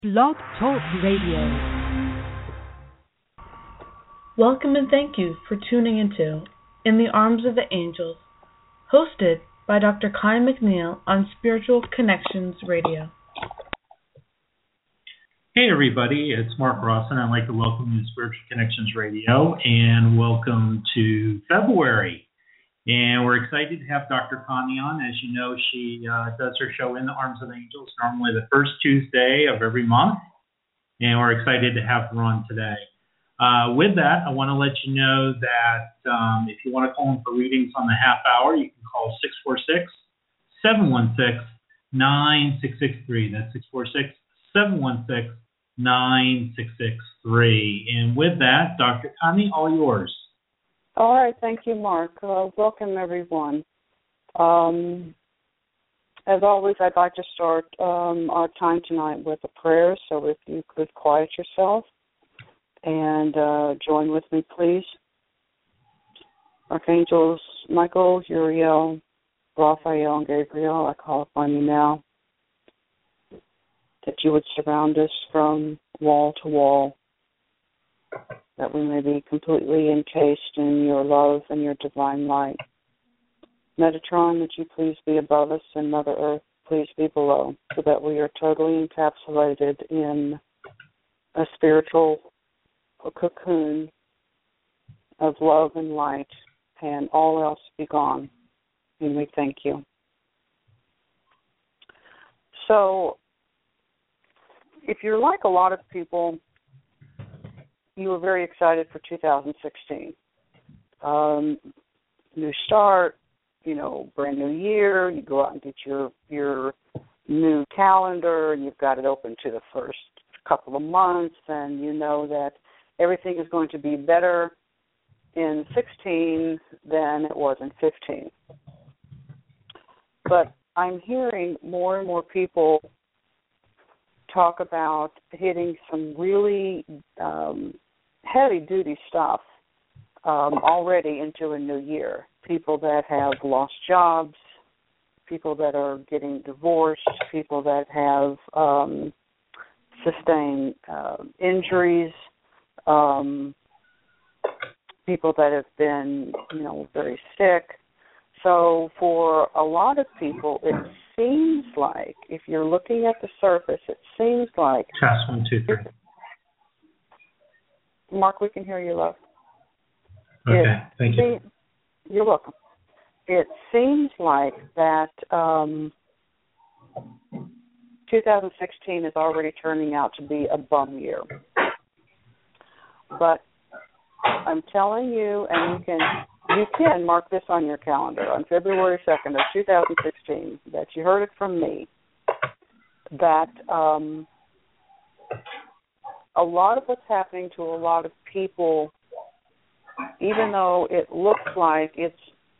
Blog Talk Radio. Welcome and thank you for tuning into In the Arms of the Angels, hosted by Dr. Kai McNeil on Spiritual Connections Radio. Hey everybody, it's Mark Ross, and I'd like to welcome you to Spiritual Connections Radio, and welcome to February. And we're excited to have Dr. Connie on. As you know, she does her show In the Arms of the Angels, normally the first Tuesday of every month, and we're excited to have her on today. With that, I want to let you know that if you want to call in for readings on the half hour, you can call 646-716-9663. That's 646-716-9663. And with that, Dr. Connie, all yours. All right, thank you, Mark. Welcome, everyone. As always, I'd like to start our time tonight with a prayer, so if you could quiet yourself and join with me, please. Archangels Michael, Uriel, Raphael, and Gabriel, I call upon you now that you would surround us from wall to wall, that we may be completely encased in your love and your divine light. Metatron, that you please be above us, and Mother Earth, please be below, so that we are totally encapsulated in a spiritual cocoon of love and light, and all else be gone. And we thank you. So, if you're like a lot of people, you were very excited for 2016. New start, brand new year. You go out and get your new calendar, and you've got it open to the first couple of months, and you know that everything is going to be better in 16 than it was in 15. But I'm hearing more and more people talk about hitting some really heavy-duty stuff already into a new year. People that have lost jobs, people that are getting divorced, people that have sustained injuries, people that have been, very sick. So for a lot of people, it seems like, if you're looking at the surface, it seems like... Test 1, 2, 3. Mark, we can hear you, love. Okay, thank you. You're welcome. It seems like that 2016 is already turning out to be a bum year. But I'm telling you, and you can mark this on your calendar, on February 2nd of 2016, that you heard it from me, that a lot of what's happening to a lot of people, even though it looks like it's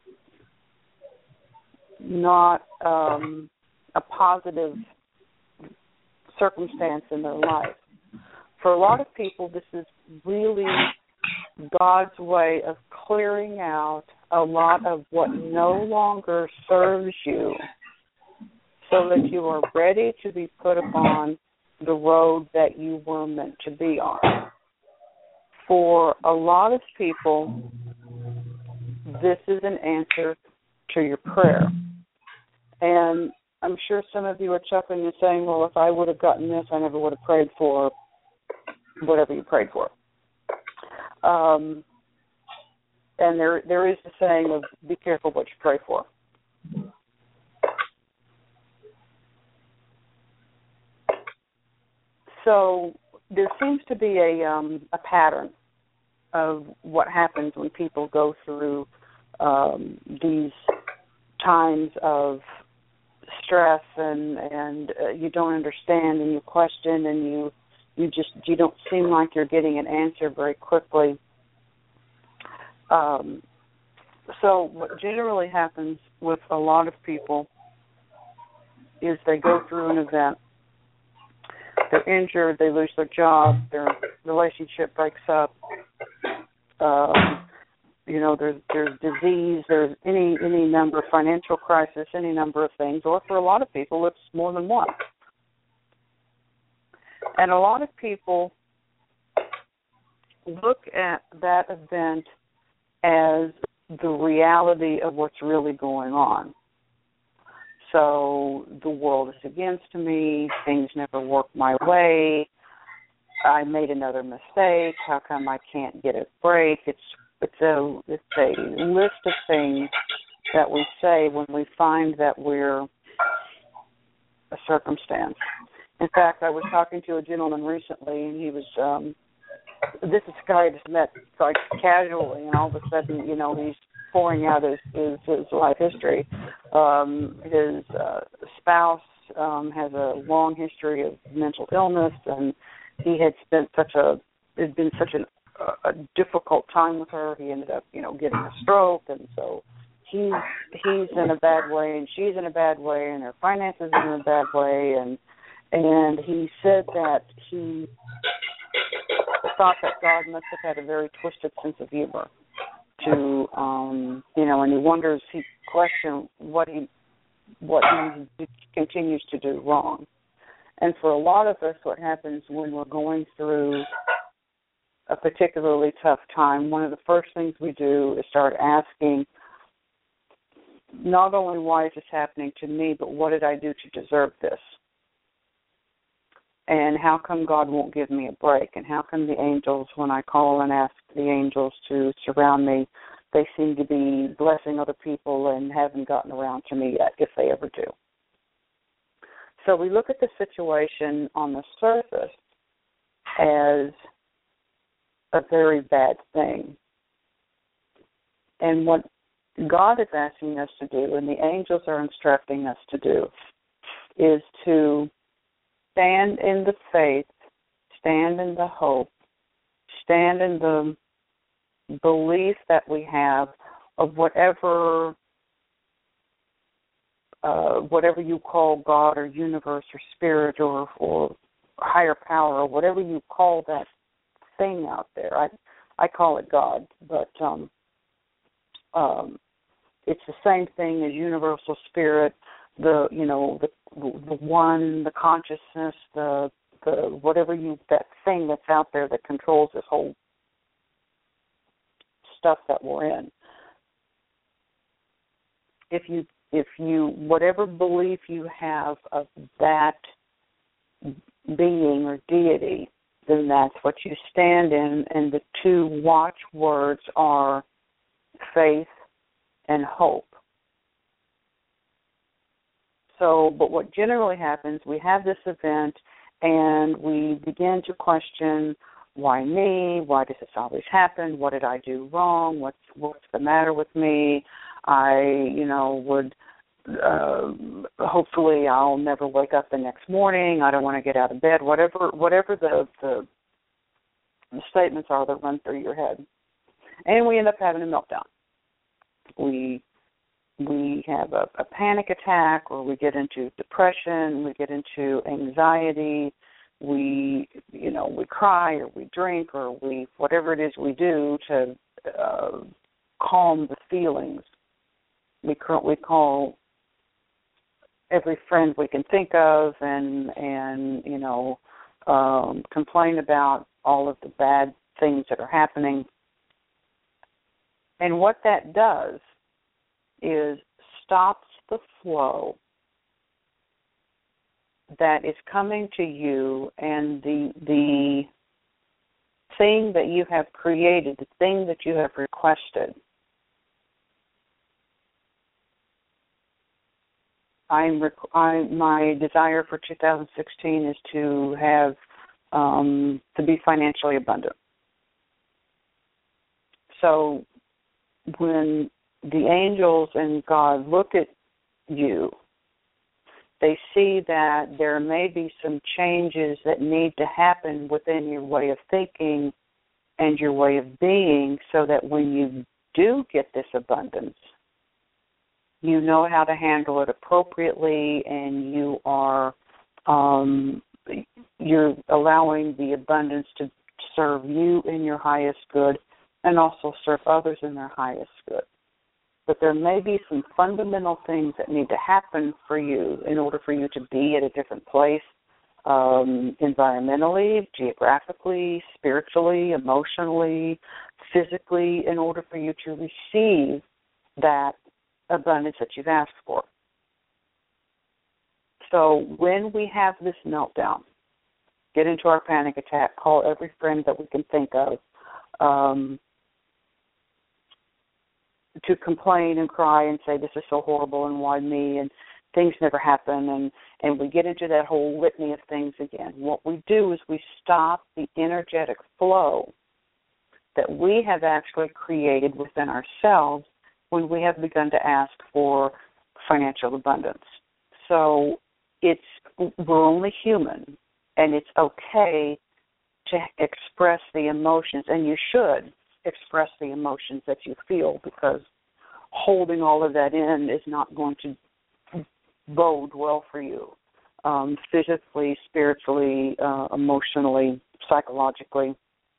not a positive circumstance in their life, for a lot of people, this is really God's way of clearing out a lot of what no longer serves you, so that you are ready to be put upon the road that you were meant to be on. For a lot of people, this is an answer to your prayer. And I'm sure some of you are chuckling and saying, well, if I would have gotten this, I never would have prayed for whatever you prayed for. And there is the saying of be careful what you pray for. So there seems to be a pattern of what happens when people go through these times of stress and you don't understand and you question and you don't seem like you're getting an answer very quickly. So what generally happens with a lot of people is they go through an event. They're injured, they lose their job, their relationship breaks up, there's disease, there's any number of financial crisis, any number of things, or for a lot of people, it's more than one. And a lot of people look at that event as the reality of what's really going on. So the world is against me, things never work my way, I made another mistake, how come I can't get a break? It's a list of things that we say when we find that we're a circumstance. In fact, I was talking to a gentleman recently, and he was, this is a guy I just met like casually, and all of a sudden, he's pouring out his life history. His spouse has a long history of mental illness, and he had spent it'd been such a difficult time with her. He ended up, getting a stroke, and so he's in a bad way, and she's in a bad way, and their finances are in a bad way, and he said that he thought that God must have had a very twisted sense of humor to, and he wonders, he questioned what he continues to do wrong. And for a lot of us, what happens when we're going through a particularly tough time, one of the first things we do is start asking, not only why is this happening to me, but what did I do to deserve this? And how come God won't give me a break? And how come the angels, when I call and ask the angels to surround me, they seem to be blessing other people and haven't gotten around to me yet, if they ever do? So we look at the situation on the surface as a very bad thing. And what God is asking us to do, and the angels are instructing us to do, is to stand in the faith, stand in the hope, stand in the belief that we have of whatever you call God or universe or spirit or higher power or whatever you call that thing out there. I call it God, but it's the same thing as universal spirit, the one, the consciousness, the whatever that thing that's out there that controls this whole stuff that we're in. If you whatever belief you have of that being or deity, then that's what you stand in, and the two watchwords are faith and hope. So, but what generally happens, we have this event and we begin to question, why me? Why does this always happen? What did I do wrong? What's the matter with me? I, would hopefully I'll never wake up the next morning. I don't want to get out of bed. Whatever the statements are that run through your head, and we end up having a meltdown. We have a panic attack, or we get into depression, we get into anxiety, we cry, or we drink, or whatever it is we do to calm the feelings. We call every friend we can think of and complain about all of the bad things that are happening. And what that does is stops the flow that is coming to you, and the thing that you have created, the thing that you have requested. My desire for 2016 is to have to be financially abundant. So when the angels and God look at you, they see that there may be some changes that need to happen within your way of thinking and your way of being, so that when you do get this abundance, you know how to handle it appropriately, and you are you're allowing the abundance to serve you in your highest good and also serve others in their highest good. But there may be some fundamental things that need to happen for you in order for you to be at a different place environmentally, geographically, spiritually, emotionally, physically, in order for you to receive that abundance that you've asked for. So when we have this meltdown, get into our panic attack, call every friend that we can think of, to complain and cry and say, this is so horrible and why me, and things never happen, and we get into that whole litany of things again. What we do is we stop the energetic flow that we have actually created within ourselves when we have begun to ask for financial abundance. So we're only human, and it's okay to express the emotions, and you should express the emotions that you feel, because holding all of that in is not going to bode well for you, physically, spiritually, emotionally, psychologically.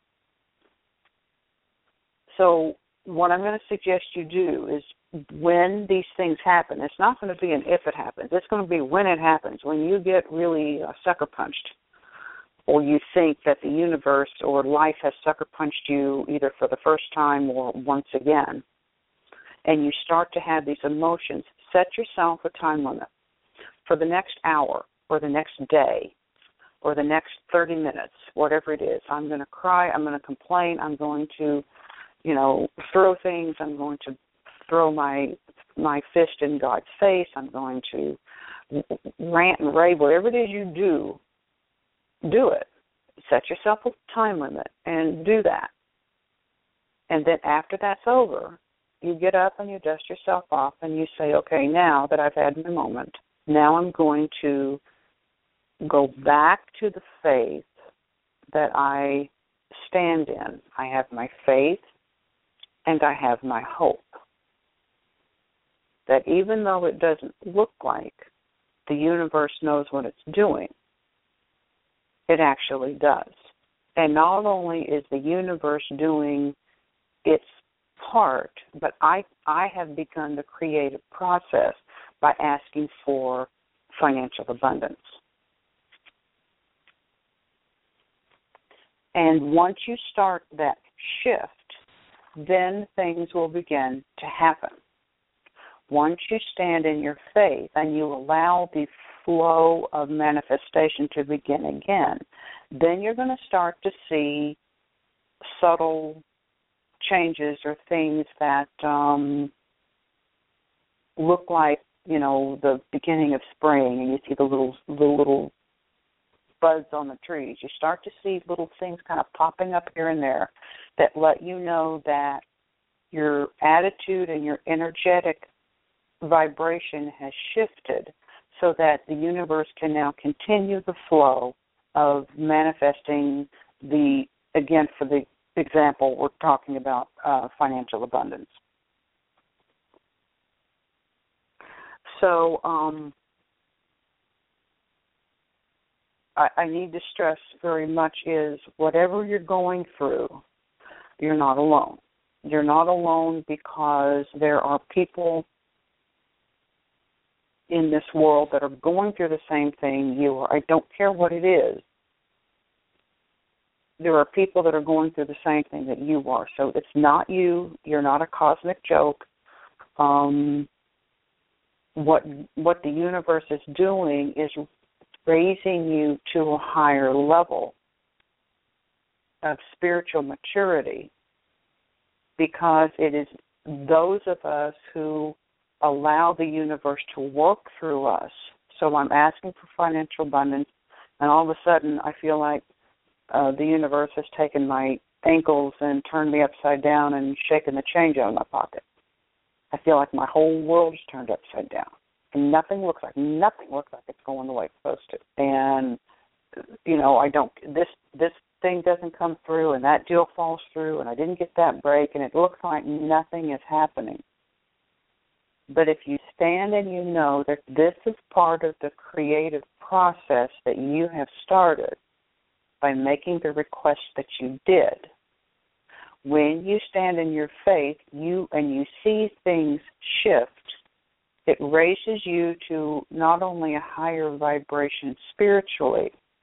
So what I'm going to suggest you do is, when these things happen, it's not going to be an if it happens. It's going to be when it happens, when you get really sucker punched, or you think that the universe or life has sucker punched you either for the first time or once again, and you start to have these emotions. Set yourself a time limit for the next hour or the next day or the next 30 minutes, whatever it is. I'm going to cry. I'm going to complain. I'm going to, throw things. I'm going to throw my fist in God's face. I'm going to rant and rave. Whatever it is you do, do it. Set yourself a time limit and do that. And then after that's over, you get up and you dust yourself off and you say, okay, now that I've had my moment, now I'm going to go back to the faith that I stand in. I have my faith and I have my hope. That even though it doesn't look like the universe knows what it's doing, it actually does. And not only is the universe doing its part, but I have begun the creative process by asking for financial abundance. And once you start that shift, then things will begin to happen. Once you stand in your faith and you allow the flow of manifestation to begin again, then you're going to start to see subtle changes or things that look like, the beginning of spring, and you see the little buds on the trees. You start to see little things kind of popping up here and there that let you know that your attitude and your energetic vibration has shifted, so that the universe can now continue the flow of manifesting again, for the example, we're talking about financial abundance. So I need to stress very much is, whatever you're going through, you're not alone. You're not alone, because there are people in this world that are going through the same thing you are. I don't care what it is. There are people that are going through the same thing that you are. So it's not you. You're not a cosmic joke. What the universe is doing is raising you to a higher level of spiritual maturity, because it is those of us who allow the universe to work through us. So I'm asking for financial abundance, and all of a sudden I feel like the universe has taken my ankles and turned me upside down and shaken the change out of my pocket. I feel like my whole world is turned upside down, and nothing looks like it's going the way it's supposed to. And this thing doesn't come through, and that deal falls through, and I didn't get that break, and it looks like nothing is happening. But if you stand and you know that this is part of the creative process that you have started by making the request that you did, when you stand in your faith, you see things shift, it raises you to not only a higher vibration spiritually,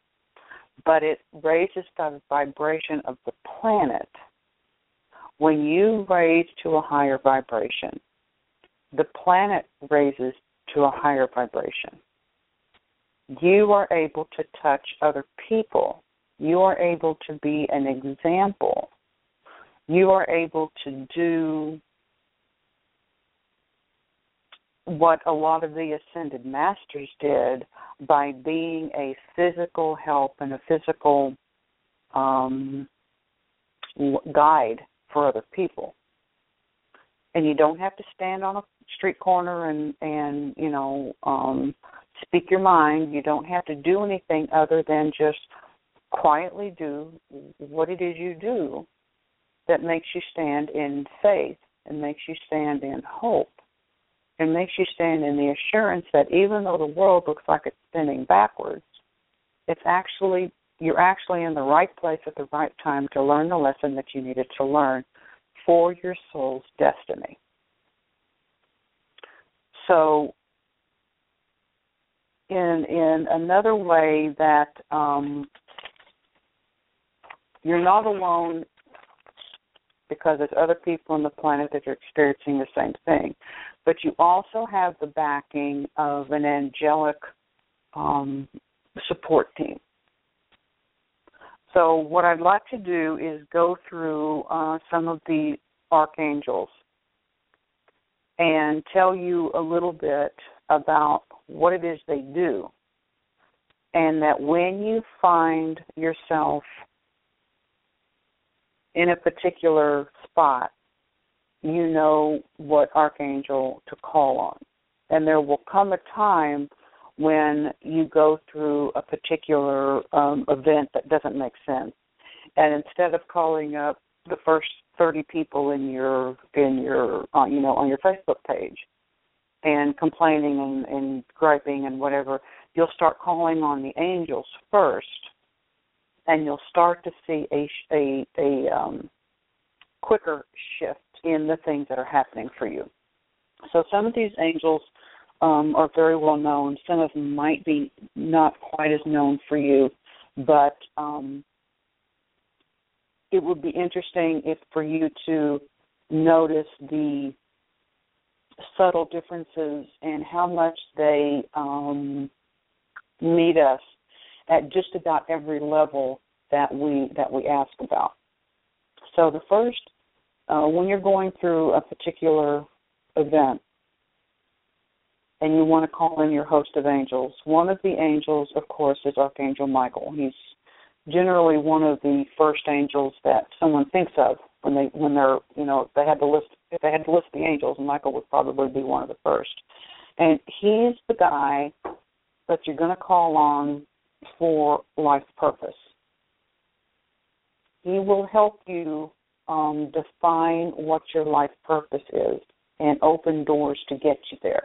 but it raises the vibration of the planet. When you raise to a higher vibration, the planet raises to a higher vibration. You are able to touch other people. You are able to be an example. You are able to do what a lot of the ascended masters did by being a physical help and a physical guide for other people. And you don't have to stand on a street corner and speak your mind. You don't have to do anything other than just quietly do what it is you do that makes you stand in faith and makes you stand in hope and makes you stand in the assurance that even though the world looks like it's spinning backwards, you're actually in the right place at the right time to learn the lesson that you needed to learn for your soul's destiny. So in another way that you're not alone, because there's other people on the planet that are experiencing the same thing, but you also have the backing of an angelic support team. So what I'd like to do is go through some of the archangels and tell you a little bit about what it is they do, and that when you find yourself in a particular spot, you know what archangel to call on. And there will come a time when you go through a particular event that doesn't make sense, and instead of calling up the first 30 people on your Facebook page and complaining and griping and whatever, you'll start calling on the angels first, and you'll start to see a quicker shift in the things that are happening for you. So some of these angels are very well known. Some of them might be not quite as known for you, but it would be interesting for you to notice the subtle differences and how much they meet us at just about every level that we ask about. So the first, when you're going through a particular event and you want to call in your host of angels, one of the angels, of course, is Archangel Michael. He's generally one of the first angels that someone thinks of when they're if they had to list the angels, Michael would probably be one of the first. And he's the guy that you're going to call on for life purpose. He will help you define what your life purpose is and open doors to get you there.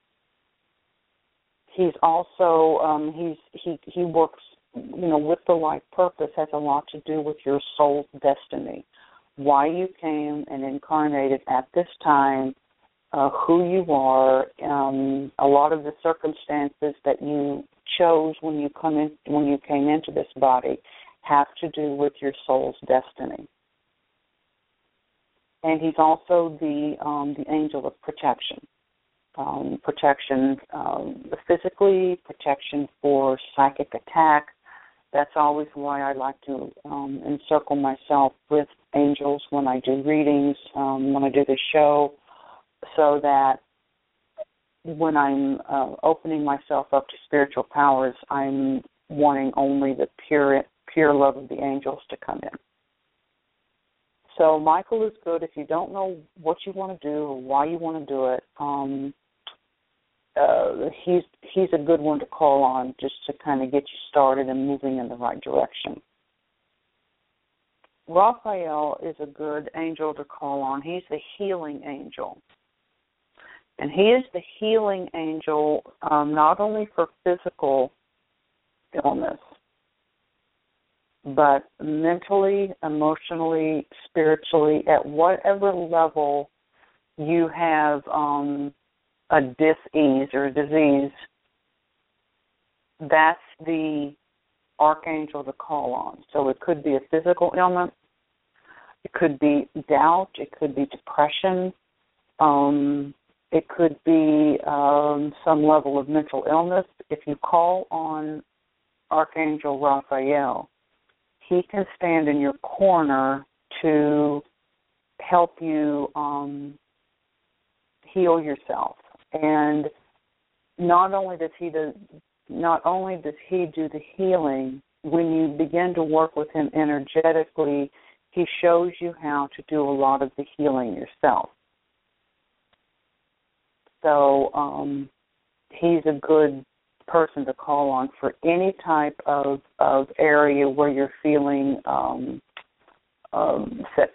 He's also he works with the life purpose, has a lot to do with your soul's destiny, why you came and incarnated at this time, who you are, a lot of the circumstances that you chose when you came into this body have to do with your soul's destiny. And he's also the angel of protection. Protection physically, protection for psychic attack. That's always why I like to encircle myself with angels when I do readings, when I do the show, so that when I'm opening myself up to spiritual powers, I'm wanting only the pure love of the angels to come in. So Michael is good if you don't know what you want to do or why you want to do it. He's a good one to call on just to kind of get you started and moving in the right direction. Raphael is a good angel to call on. He's the healing angel. And he is the healing angel not only for physical illness, but mentally, emotionally, spiritually, at whatever level you have a dis-ease or a disease, that's the archangel to call on. So it could be a physical ailment, it could be doubt, it could be depression, it could be some level of mental illness. If you call on Archangel Raphael, he can stand in your corner to help you heal yourself. And not only does he do the healing, when you begin to work with him energetically, he shows you how to do a lot of the healing yourself. So he's a good person to call on for any type of area where you're feeling sick.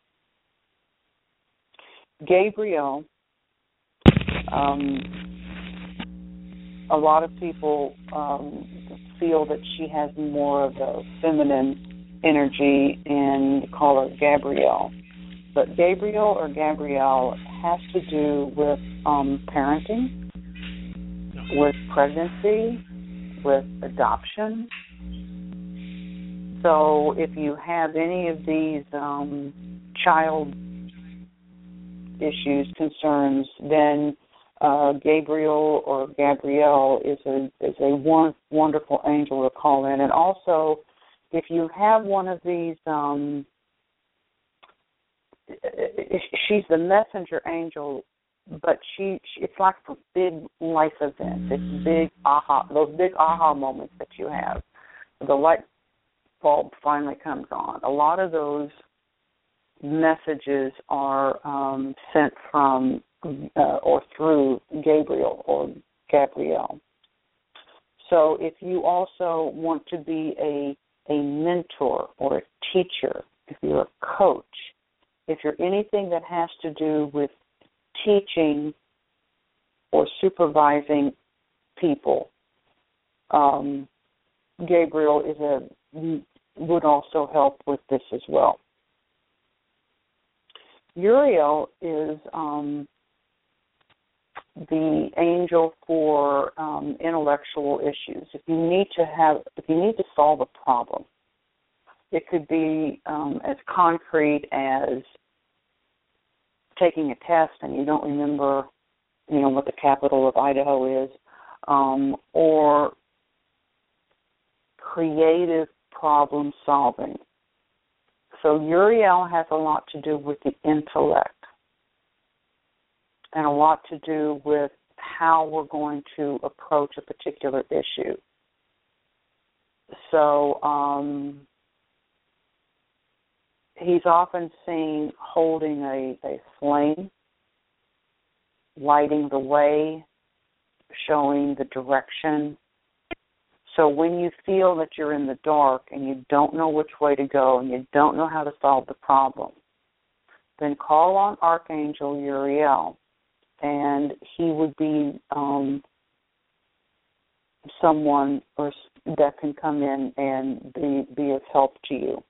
Gabrielle, a lot of people feel that she has more of a feminine energy and call her Gabrielle. But Gabriel or Gabrielle has to do with parenting, with pregnancy, with adoption. So if you have any of these child issues, concerns, then Gabriel or Gabrielle is a wonderful angel to call in. And also, if you have one of these, she's the messenger angel, but it's like for big life events. It's those big aha moments that you have. The light bulb finally comes on. A lot of those messages are sent from or through Gabriel or Gabrielle. So if you also want to be a mentor or a teacher, if you're a coach, if you're anything that has to do with teaching or supervising people, Gabriel would also help with this as well. Uriel is the angel for intellectual issues. If you need to solve a problem, it could be as concrete as taking a test and you don't remember, what the capital of Idaho is, or creative problem solving. So Uriel has a lot to do with the intellect and a lot to do with how we're going to approach a particular issue. So he's often seen holding a flame, lighting the way, showing the direction. So when you feel that you're in the dark and you don't know which way to go and you don't know how to solve the problem, then call on Archangel Uriel, and he would be someone that can come in and be of help to you.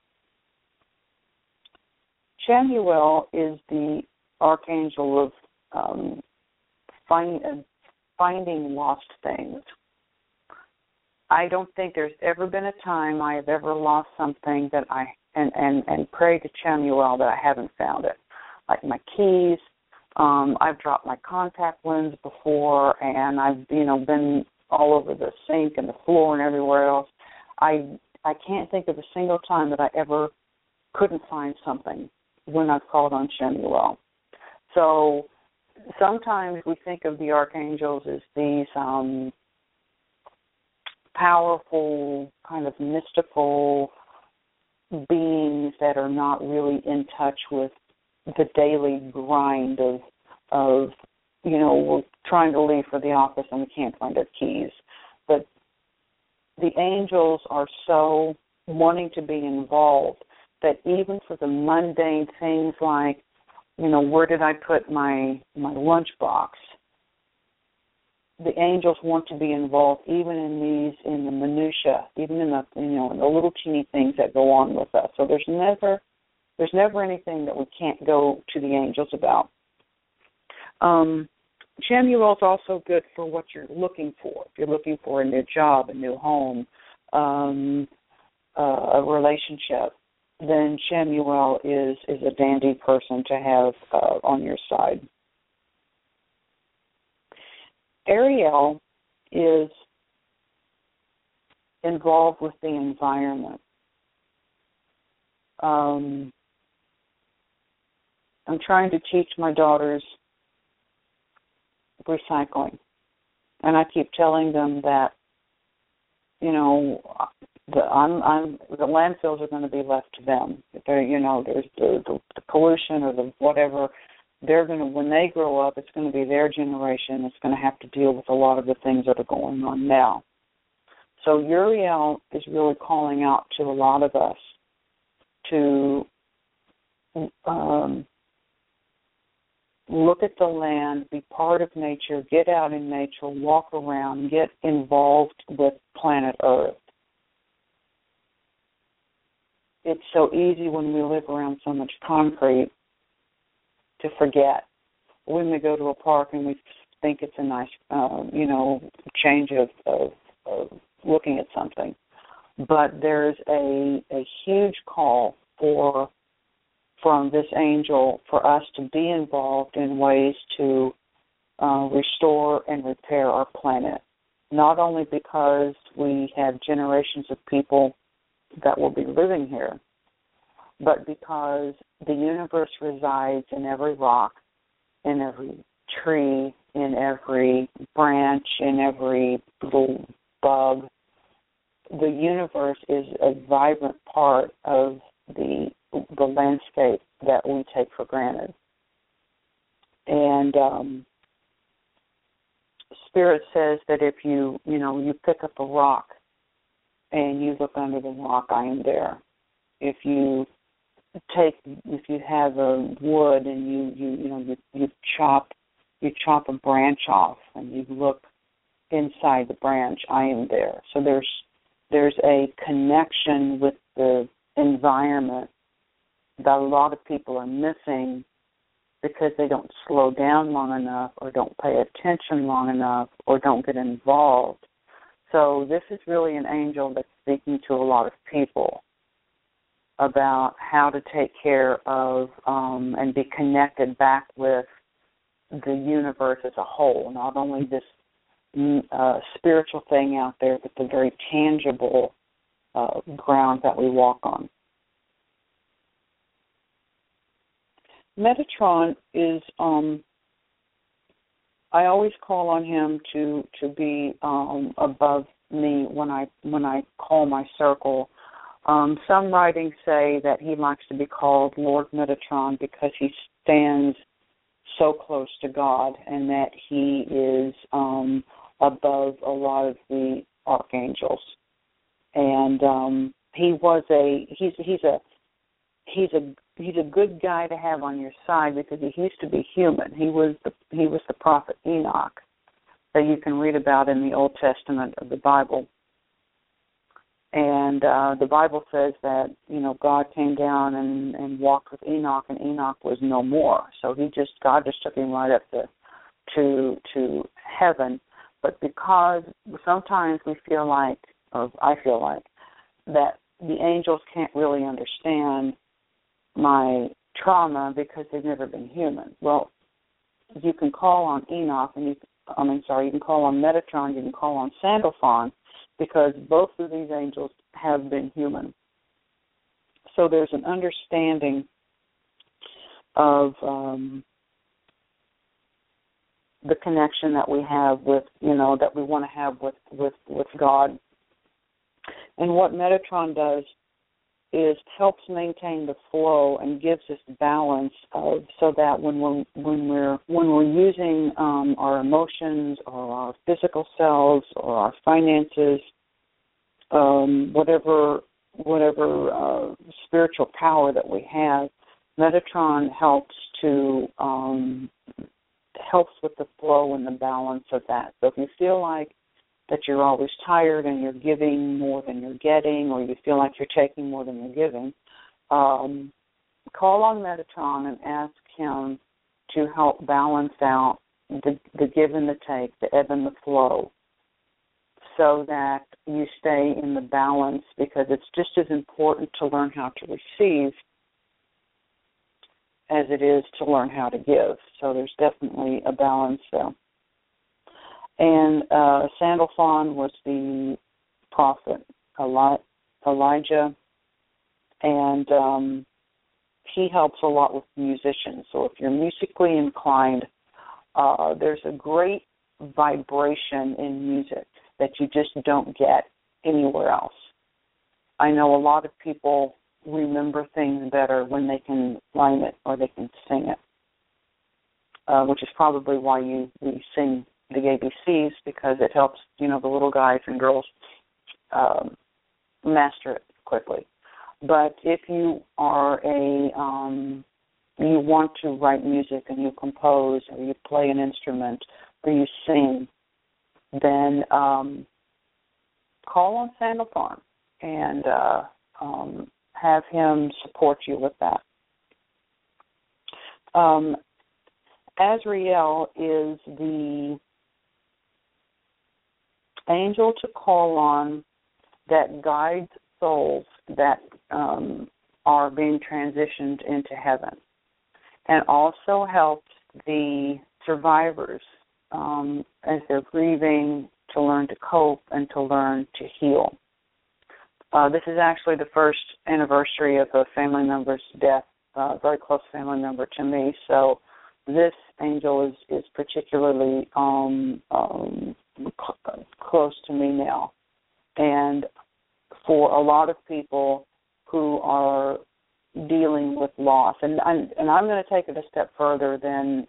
Chamuel is the archangel of finding lost things. I don't think there's ever been a time I have ever lost something that and prayed to Chamuel that I haven't found it. Like my keys, I've dropped my contact lens before, and I've been all over the sink and the floor and everywhere else. I can't think of a single time that I ever couldn't find something when I've called on Chamuel. So sometimes we think of the archangels as these powerful, kind of mystical beings that are not really in touch with the daily grind of we're trying to leave for the office and we can't find our keys. But the angels are so wanting to be involved that even for the mundane things like, where did I put my lunchbox? The angels want to be involved even in the minutia, even in the in the little teeny things that go on with us. So there's never anything that we can't go to the angels about. Chamuel is also good for what you're looking for. If you're looking for a new job, a new home, a relationship, then Shemuel is a dandy person to have on your side. Ariel is involved with the environment. I'm trying to teach my daughters recycling, and I keep telling them that, you know, the landfills are going to be left to them. There's the pollution or the whatever. They're going to, when they grow up, it's going to be their generation. It's going to have to deal with a lot of the things that are going on now. So Uriel is really calling out to a lot of us to look at the land, be part of nature, get out in nature, walk around, get involved with planet Earth. It's so easy when we live around so much concrete to forget. We may go to a park and we think it's a nice, change of looking at something. But there's a huge call from this angel for us to be involved in ways to restore and repair our planet, not only because we have generations of people that will be living here, but because the universe resides in every rock, in every tree, in every branch, in every little bug. The universe is a vibrant part of the landscape that we take for granted. And Spirit says that if you pick up a rock and you look under the rock, I am there. If you have a wood and you chop a branch off and you look inside the branch, I am there. So there's a connection with the environment that a lot of people are missing because they don't slow down long enough or don't pay attention long enough or don't get involved. So this is really an angel that's speaking to a lot of people about how to take care of and be connected back with the universe as a whole, not only this spiritual thing out there, but the very tangible ground that we walk on. Metatron is, I always call on him to be above me when I call my circle. Some writings say that he likes to be called Lord Metatron because he stands so close to God and that he is above a lot of the archangels. And he's a good guy to have on your side because he used to be human. He was the prophet Enoch that you can read about in the Old Testament of the Bible. And the Bible says that, God came down and walked with Enoch, and Enoch was no more. So God just took him right up to heaven. But because sometimes we feel like, or I feel like, that the angels can't really understand my trauma because they've never been human. Well, you can call on Enoch, you can call on Metatron, you can call on Sandalphon, because both of these angels have been human. So there's an understanding of the connection that we have with, that we want to have with God. And what Metatron does is helps maintain the flow and gives us balance so that when we're using our emotions or our physical selves or our finances, whatever spiritual power that we have, Metatron helps with the flow and the balance of that. So if you feel like that you're always tired and you're giving more than you're getting, or you feel like you're taking more than you're giving, call on Metatron and ask him to help balance out the give and the take, the ebb and the flow, so that you stay in the balance, because it's just as important to learn how to receive as it is to learn how to give. So there's definitely a balance there. And Sandalphon was the prophet, Elijah, and he helps a lot with musicians. So if you're musically inclined, there's a great vibration in music that you just don't get anywhere else. I know a lot of people remember things better when they can rhyme it or they can sing it, which is probably why we sing the ABCs, because it helps, the little guys and girls master it quickly. But if you are you want to write music and you compose or you play an instrument or you sing, then call on Sandalphon and have him support you with that. Azrael is the angel to call on that guides souls that are being transitioned into heaven, and also helps the survivors as they're grieving to learn to cope and to learn to heal. This is actually the first anniversary of a family member's death, a very close family member to me, so this angel is particularly close to me now. And for a lot of people who are dealing with loss, and I'm going to take it a step further than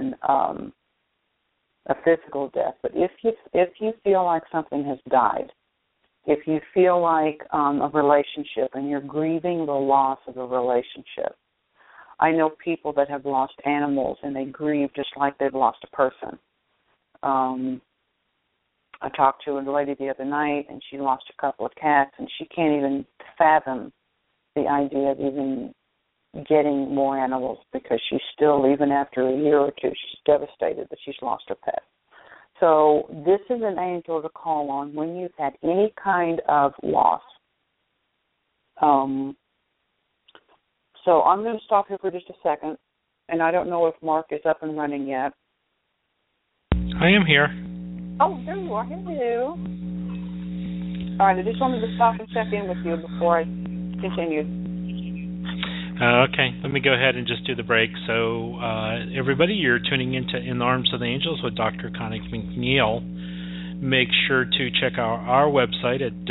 a physical death. But if you feel like something has died, if you feel like a relationship and you're grieving the loss of a relationship, I know people that have lost animals and they grieve just like they've lost a person. I talked to a lady the other night, and she lost a couple of cats, and she can't even fathom the idea of even getting more animals, because she's still, even after a year or two, she's devastated that she's lost her pet. So this is an angel to call on when you've had any kind of loss. So I'm going to stop here for just a second, and I don't know if Mark is up and running yet. I am here. Oh, there you are. Hello. All right, I just wanted to stop and check in with you before I continue. Okay, let me go ahead and just do the break. So, everybody, you're tuning into In the Arms of the Angels with Dr. Connie McNeil. Make sure to check out our website at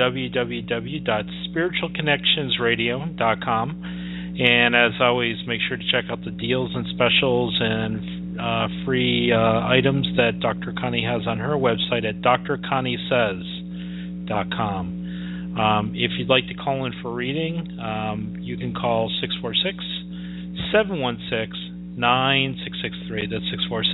www.spiritualconnectionsradio.com. And as always, make sure to check out the deals and specials and free items that Dr. Connie has on her website at drconniesays.com. If you'd like to call in for reading, you can call 646-716-9663. That's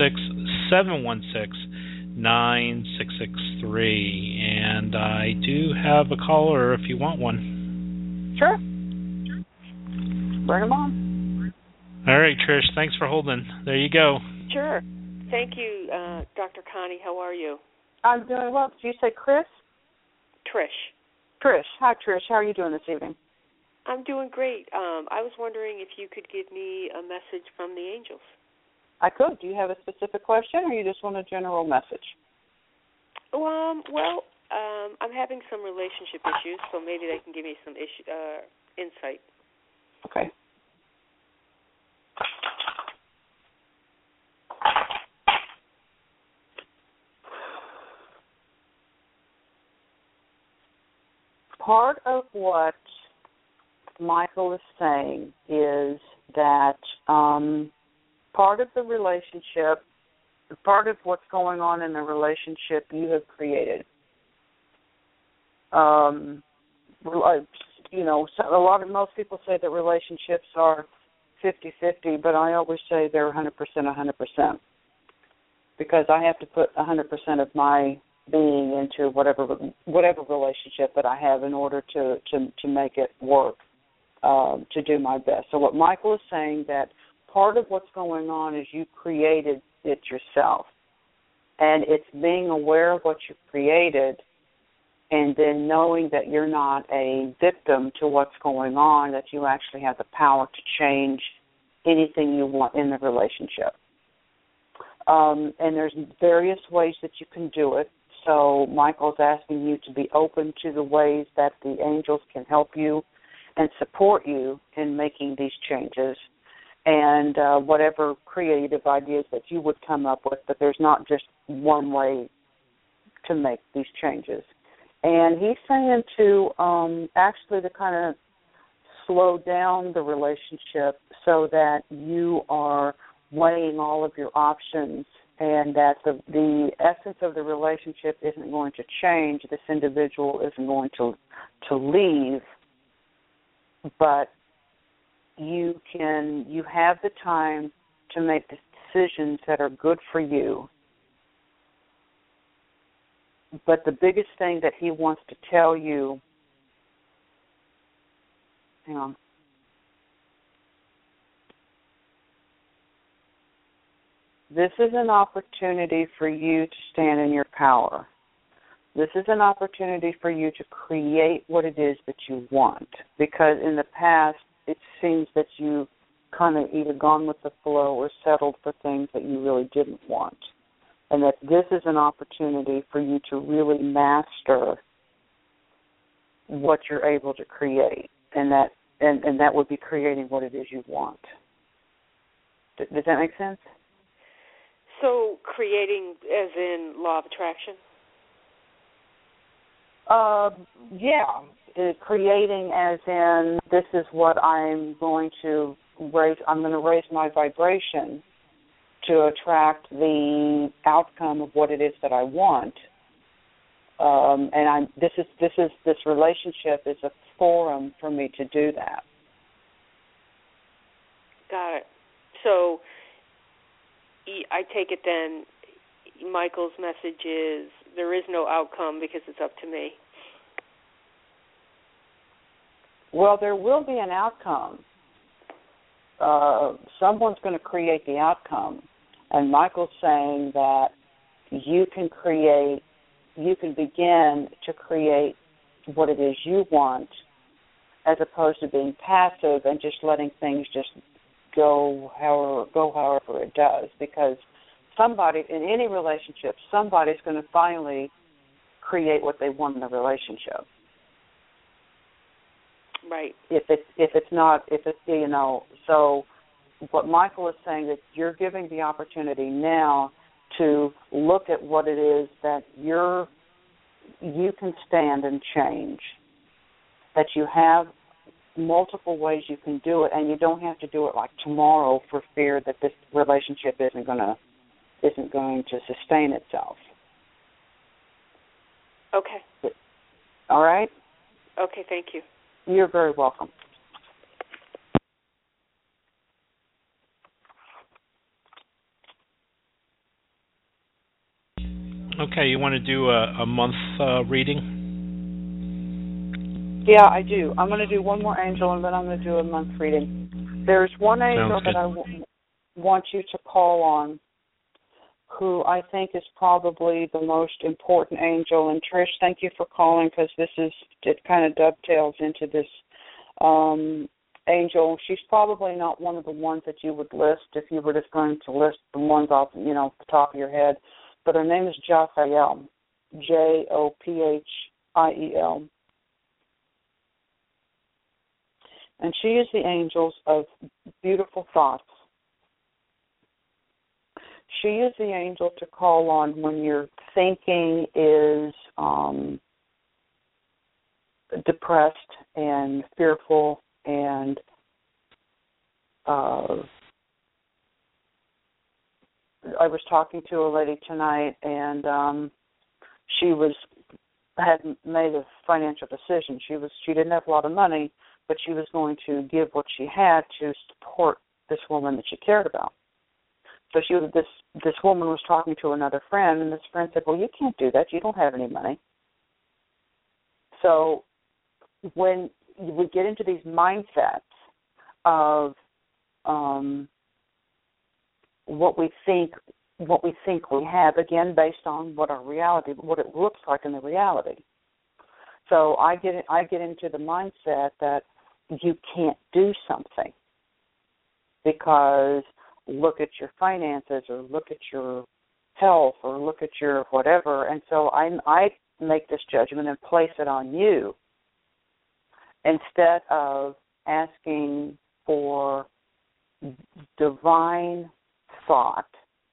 646-716-9663. And I do have a caller if you want one. Sure. Bring them on. All right, Trish, thanks for holding. There you go. Sure. Thank you, Dr. Connie. How are you? I'm doing well. Did you say Chris? Trish. Trish. Hi, Trish. How are you doing this evening? I'm doing great. I was wondering if you could give me a message from the angels. I could. Do you have a specific question, or you just want a general message? I'm having some relationship issues, so maybe they can give me some insight. Okay. Part of what Michael is saying is that part of the relationship, part of what's going on in the relationship you have created. Most people say that relationships are 50-50, but I always say they're 100%, because I have to put 100% of my being into whatever relationship that I have in order to make it work, to do my best. So what Michael is saying, that part of what's going on is you created it yourself, and it's being aware of what you created and then knowing that you're not a victim to what's going on, that you actually have the power to change anything you want in the relationship. And there's various ways that you can do it. So Michael's asking you to be open to the ways that the angels can help you and support you in making these changes, and whatever creative ideas that you would come up with, but there's not just one way to make these changes. And he's saying to actually to kind of slow down the relationship so that you are weighing all of your options, and that the essence of the relationship isn't going to change. This individual isn't going to leave, but you have the time to make decisions that are good for you. But the biggest thing that he wants to tell you, hang on. This is an opportunity for you to stand in your power. This is an opportunity for you to create what it is that you want. Because in the past, it seems that you kind of either gone with the flow or settled for things that you really didn't want. And that this is an opportunity for you to really master what you're able to create. And that would be creating what it is you want. Does that make sense? So creating as in law of attraction? Yeah. Creating as in this is what I'm going to raise. I'm going to raise my vibration to attract the outcome of what it is that I want. And this relationship is a forum for me to do that. Got it. So I take it then Michael's message is there is no outcome because it's up to me. Well, there will be an outcome. Someone's going to create the outcome. And Michael's saying that you can begin to create what it is you want, as opposed to being passive and just letting things just go however it does. Because somebody, in any relationship, somebody's going to finally create what they want in the relationship. Right. So what Michael is saying is you're giving the opportunity now to look at what it is that you can stand and change, that you have multiple ways you can do it, and you don't have to do it like tomorrow for fear that this relationship isn't going to sustain itself. Okay. All right? Okay, thank you. You're very welcome. Okay, you want to do a month reading? Yeah, I do. I'm going to do one more angel, and then I'm going to do a month reading. There's one angel that I want you to call on, who I think is probably the most important angel. And Trish, thank you for calling, because it kind of dovetails into this angel. She's probably not one of the ones that you would list if you were just going to list the ones off, the top of your head. But her name is Jophiel, Jophiel. And she is the angels of beautiful thoughts. She is the angel to call on when your thinking is depressed and fearful, and I was talking to a lady tonight, and she had made a financial decision. She didn't have a lot of money, but she was going to give what she had to support this woman that she cared about. So this woman was talking to another friend, and this friend said, "Well, you can't do that. You don't have any money." So when we get into these mindsets of what we think we have, again, based on what it looks like in the reality. So I get into the mindset that you can't do something because look at your finances or look at your health or look at your whatever. And so I make this judgment and place it on you instead of asking for divine thought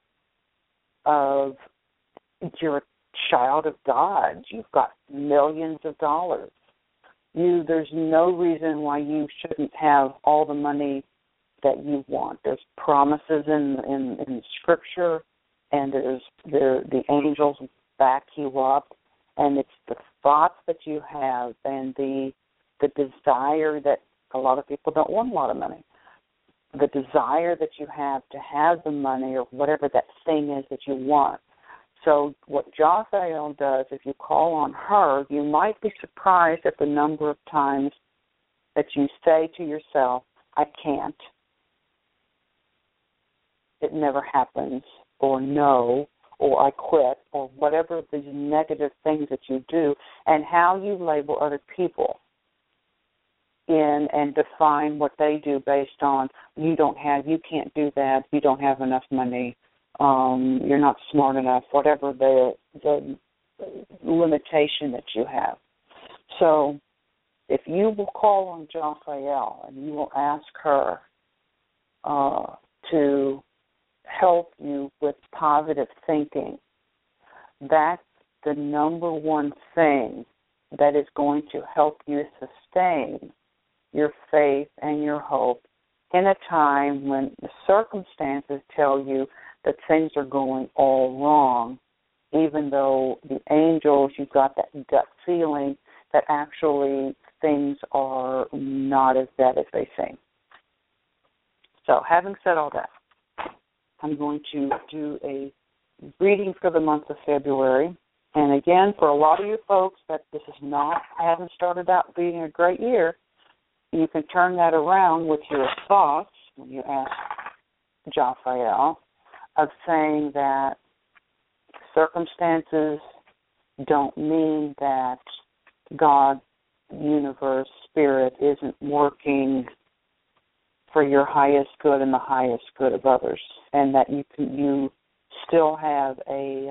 of you're a child of God. You've got millions of dollars. There's no reason why you shouldn't have all the money that you want. There's promises in Scripture, and the angels back you up, and it's the thoughts that you have and the desire that a lot of people don't want a lot of money. The desire that you have to have the money or whatever that thing is that you want. So what Jophiel does, if you call on her, you might be surprised at the number of times that you say to yourself, I can't. It never happens, or no, or I quit, or whatever these negative things that you do, and how you label other people in and define what they do based on you can't do that, you don't have enough money, you're not smart enough, whatever the limitation that you have. So if you will call on Jophiel and you will ask her to help you with positive thinking, that's the number one thing that is going to help you sustain your faith and your hope in a time when the circumstances tell you that things are going all wrong, even though the angels, you've got that gut feeling that actually things are not as bad as they seem. So having said all that, I'm going to do a reading for the month of February. And again, for a lot of you folks that hasn't started out being a great year, you can turn that around with your thoughts when you ask Jophiel of saying that circumstances don't mean that God, universe, spirit isn't working for your highest good and the highest good of others, and that you still have a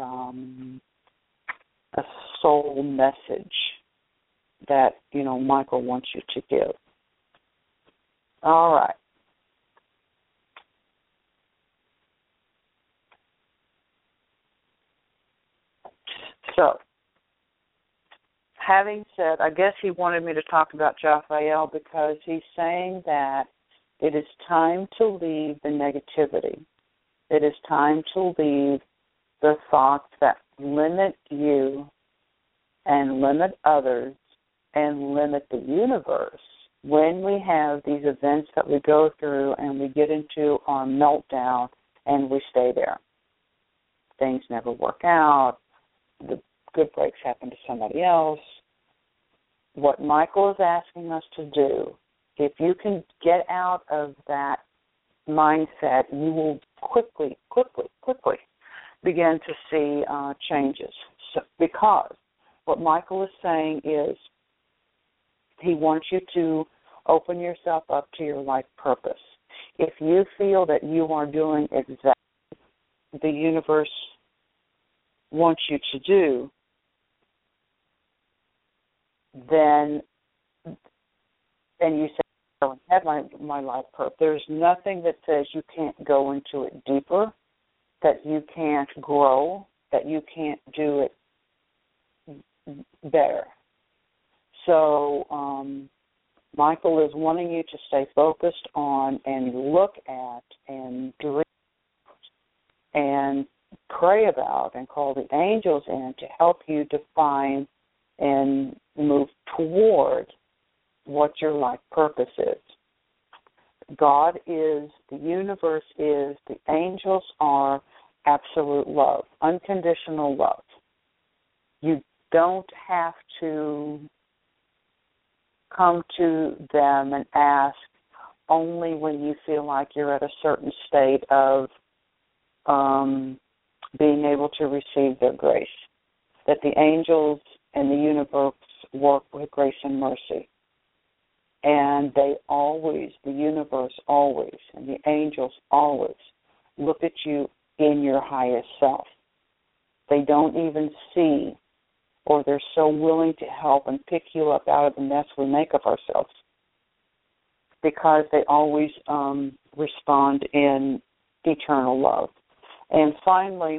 soul message that Michael wants you to give. All right. So, having said, I guess he wanted me to talk about Jophiel because he's saying that it is time to leave the negativity. It is time to leave the thoughts that limit you and limit others and limit the universe. When we have these events that we go through and we get into our meltdown and we stay there. Things never work out. The good breaks happen to somebody else. What Michael is asking us to do, if you can get out of that mindset, you will quickly begin to see changes. So, because what Michael is saying is he wants you to open yourself up to your life purpose. If you feel that you are doing exactly what the universe wants you to do, then, and you say, I have my life purpose, there's nothing that says you can't go into it deeper, that you can't grow, that you can't do it better. So Michael is wanting you to stay focused on and look at and dream and pray about and call the angels in to help you define and move toward what your life purpose is. God is, the universe is, the angels are absolute love, unconditional love. You don't have to come to them and ask only when you feel like you're at a certain state of being able to receive their grace. That the angels and the universe work with grace and mercy. And they always, the universe always, and the angels always look at you in your highest self. They don't even see, or they're so willing to help and pick you up out of the mess we make of ourselves, because they always respond in eternal love. And finally,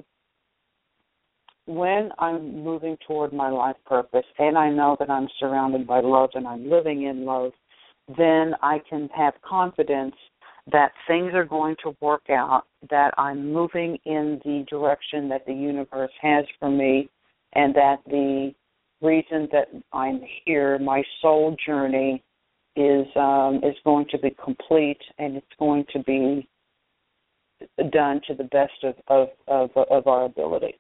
when I'm moving toward my life purpose and I know that I'm surrounded by love and I'm living in love, then I can have confidence that things are going to work out, that I'm moving in the direction that the universe has for me, and that the reason that I'm here, my soul journey, is going to be complete, and it's going to be done to the best of our ability.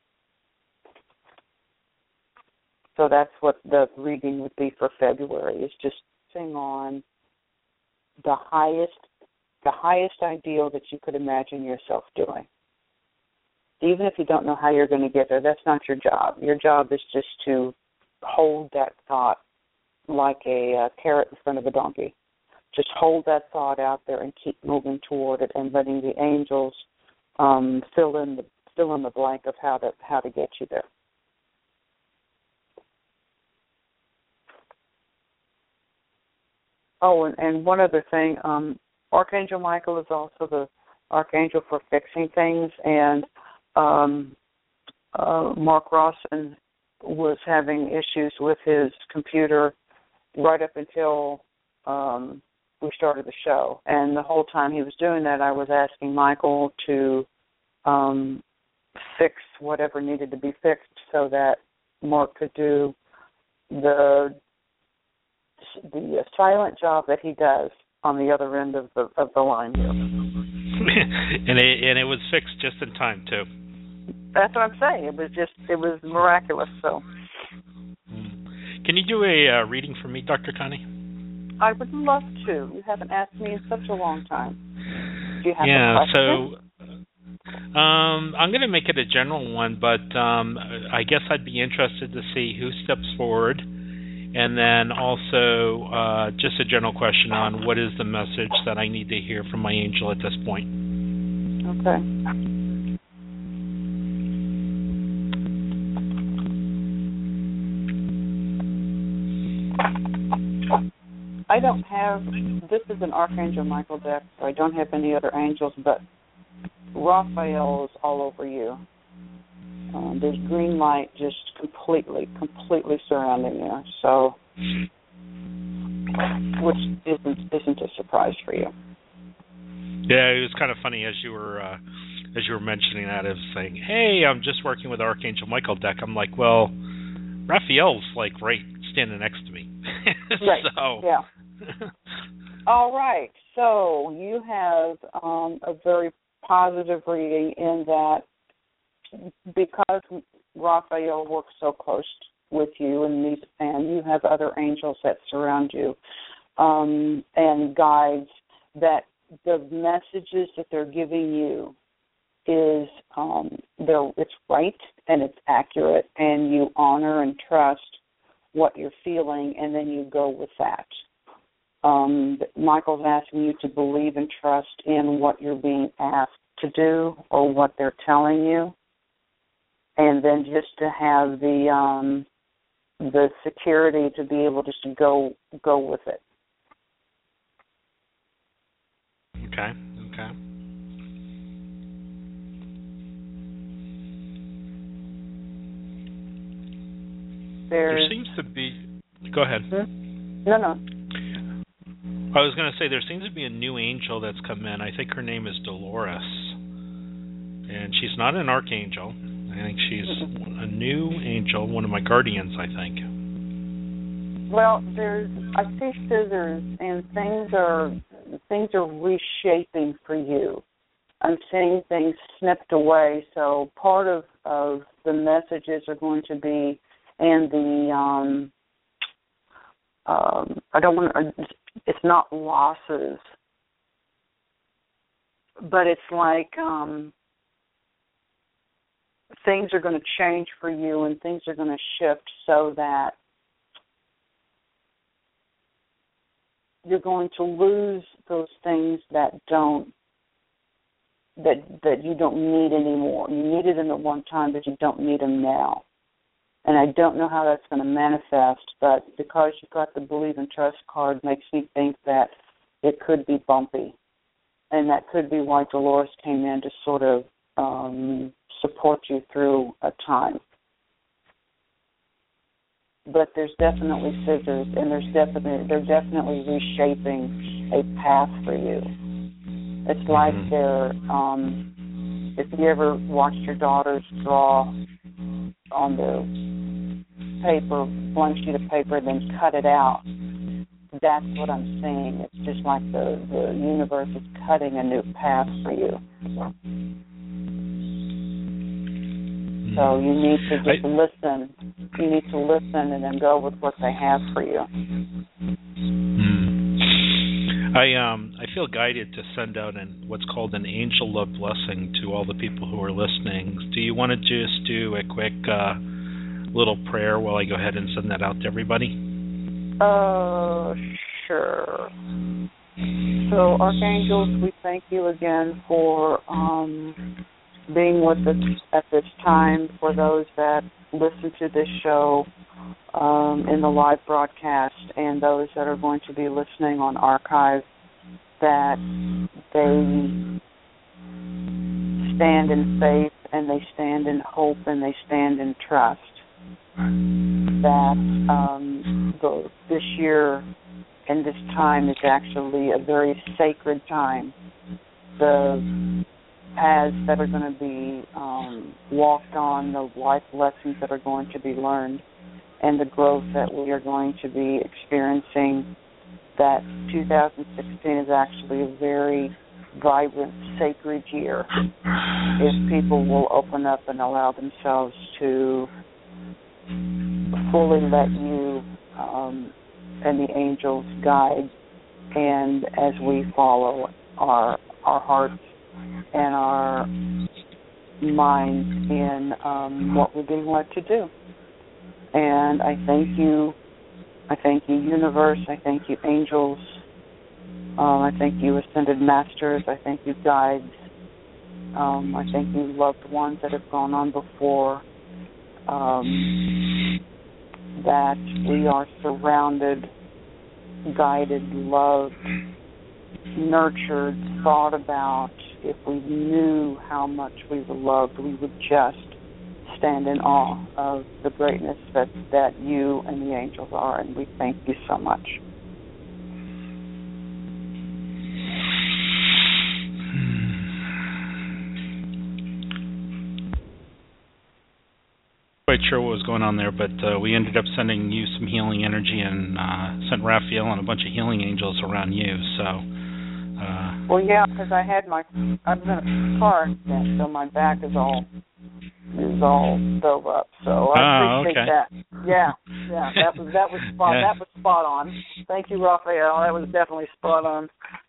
So that's what the reading would be for February, is just focusing on the highest ideal that you could imagine yourself doing. Even if you don't know how you're going to get there, that's not your job. Your job is just to hold that thought like a carrot in front of a donkey. Just hold that thought out there and keep moving toward it, and letting the angels fill in the blank of how to get you there. Oh, and one other thing, Archangel Michael is also the archangel for fixing things, and Mark Rawson was having issues with his computer right up until we started the show. And the whole time he was doing that, I was asking Michael to fix whatever needed to be fixed so that Mark could do the silent job that he does on the other end of the line here. and it was fixed just in time too. That's what I'm saying. It was miraculous. So, can you do a reading for me, Dr. Connie? I would love to. You haven't asked me in such a long time. Do you have a question? So I'm going to make it a general one, but I guess I'd be interested to see who steps forward. And then also just a general question on what is the message that I need to hear from my angel at this point. Okay. I don't have, this is an Archangel Michael deck, so I don't have any other angels, but Raphael is all over you. There's green light just completely surrounding you. So, which isn't a surprise for you. Yeah, it was kind of funny as you were mentioning that, of saying, "Hey, I'm just working with Archangel Michael deck." I'm like, well, Raphael's like right standing next to me. Right. So. Yeah. All right. So you have a very positive reading in that, because Raphael works so close with you, and you have other angels that surround you and guides, that the messages that they're giving you is it's right and it's accurate, and you honor and trust what you're feeling, and then you go with that. Michael's asking you to believe and trust in what you're being asked to do or what they're telling you, and then just to have the security to be able just to go with it. Okay. There seems to be... Go ahead. No. I was going to say, there seems to be a new angel that's come in. I think her name is Dolores. And she's not an archangel. I think she's a new angel, one of my guardians, I think. Well, I see scissors, and things are reshaping for you. I'm seeing things snipped away, so part of the messages are going to be, and the I don't want to. It's not losses, but it's like things are going to change for you, and things are going to shift so that you're going to lose those things that you don't need anymore. You needed them at one time, but you don't need them now. And I don't know how that's going to manifest, but because you've got the believe and trust card makes me think that it could be bumpy. And that could be why Dolores came in to sort of support you through a time. But there's definitely scissors, and they're definitely reshaping a path for you. It's like they're, if you ever watched your daughters draw on the paper, blank sheet of paper, and then cut it out, that's what I'm seeing. It's just like the universe is cutting a new path for you. So you need to just listen. You need to listen and then go with what they have for you. I feel guided to send out what's called an angel love blessing to all the people who are listening. Do you want to just do a quick little prayer while I go ahead and send that out to everybody? Sure. So, Archangels, we thank you again for being with us at this time, for those that listen to this show in the live broadcast and those that are going to be listening on archive, that they stand in faith and they stand in hope and they stand in trust. That this year and this time is actually a very sacred time. The paths that are going to be walked on, the life lessons that are going to be learned, and the growth that we are going to be experiencing, that 2016 is actually a very vibrant, sacred year if people will open up and allow themselves to fully let you and the angels guide, and as we follow our hearts and our minds in what we're being led to do. And I thank you, universe, I thank you, angels, I thank you, ascended masters, I thank you, guides, I thank you, loved ones that have gone on before, that we are surrounded, guided, loved, nurtured, thought about. If we knew how much we were loved, we would just stand in awe of the greatness that you and the angels are, and we thank you so much. Quite sure what was going on there, but we ended up sending you some healing energy and sent Raphael and a bunch of healing angels around you. So, well, yeah, because I've been in a car accident, so my back is all dove up. So I appreciate that. Yeah, that was spot on. Thank you, Raphael. That was definitely spot on.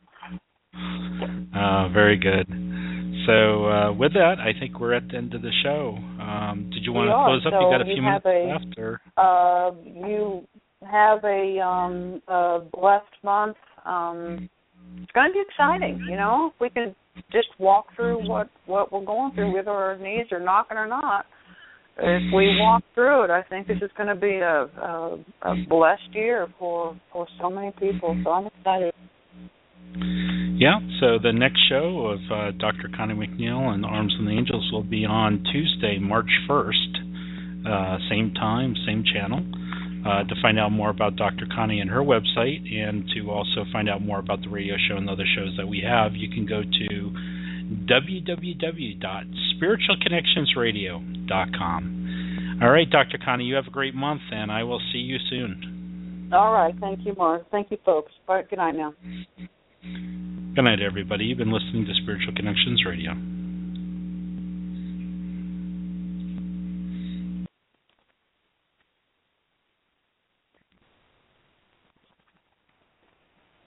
Very good. So with that, I think we're at the end of the show. Did you want to close up? So you got a few minutes left, or you have a blessed month. It's going to be exciting, you know. If we can just walk through what we're going through, whether our knees are knocking or not. If we walk through it, I think this is going to be a blessed year for so many people. So I'm excited. Yeah, so the next show of Dr. Connie McNeil and Arms and the Angels will be on Tuesday, March 1st, same time, same channel. To find out more about Dr. Connie and her website, and to also find out more about the radio show and other shows that we have, you can go to www.spiritualconnectionsradio.com. All right, Dr. Connie, you have a great month, and I will see you soon. All right. Thank you, Mark. Thank you, folks. All right, good night now. Good night, everybody. You've been listening to Spiritual Connections Radio.